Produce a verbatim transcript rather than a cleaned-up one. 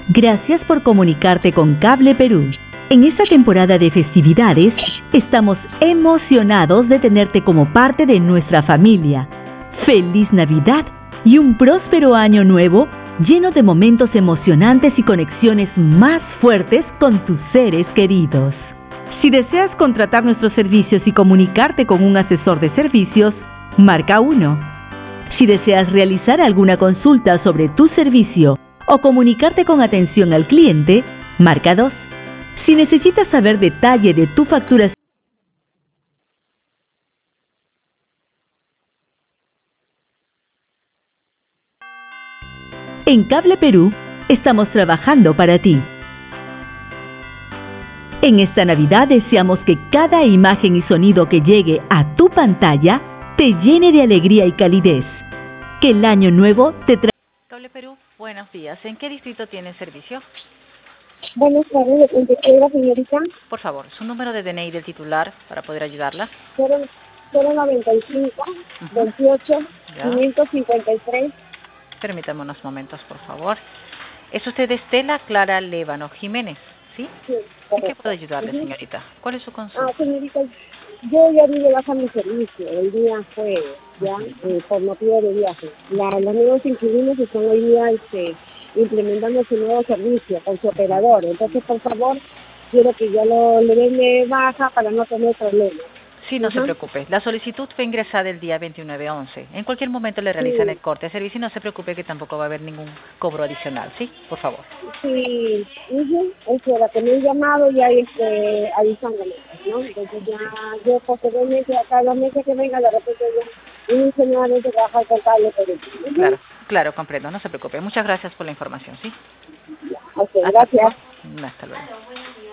Gracias por comunicarte con Cable Perú. En esta temporada de festividades, estamos emocionados de tenerte como parte de nuestra familia. ¡Feliz Navidad y un próspero año nuevo lleno de momentos emocionantes y conexiones más fuertes con tus seres queridos! Si deseas contratar nuestros servicios y comunicarte con un asesor de servicios, marca uno. Si deseas realizar alguna consulta sobre tu servicio o comunicarte con atención al cliente, marca dos. Si necesitas saber detalle de tu facturación, en Cable Perú estamos trabajando para ti. En esta Navidad deseamos que cada imagen y sonido que llegue a tu pantalla te llene de alegría y calidez. Que el año nuevo te traiga. Cable Perú, buenos días. ¿En qué distrito tiene servicio? Buenas tardes, ¿de contestar, señorita? Por favor, su número de D N I del titular para poder ayudarla. cero noventa y cinco, veintiocho, quinientos cincuenta y tres. Permítame unos momentos, por favor. ¿Es usted Estela Clara Lévano Jiménez? ¿Sí? Sí, ¿En qué puedo ayudarle, señorita? ¿Cuál es su consulta? Ah, señorita, yo ya vi de baja mi servicio el día jueves, ya, eh, por motivo de viaje. La, los nuevos inquilinos están hoy día este, implementando su nuevo servicio con su operador. Entonces, por favor, quiero que ya lo le den de baja para no tener problemas. Sí, no uh-huh. se preocupe. La solicitud fue ingresada el día veintinueve once. En cualquier momento le realizan Sí. el corte de servicio y no se preocupe que tampoco va a haber ningún cobro adicional, ¿sí? Por favor. Sí, uh-huh. Eso era que me han llamado ya este, avisándome, ¿no? Entonces ya yo posteriormente a cada mes que venga de repente ya inicio nuevamente a trabajar con Cable Perú. Uh-huh. Claro, claro, comprendo, no se preocupe. Muchas gracias por la información, ¿sí? Ok, gracias. Hasta, hasta luego.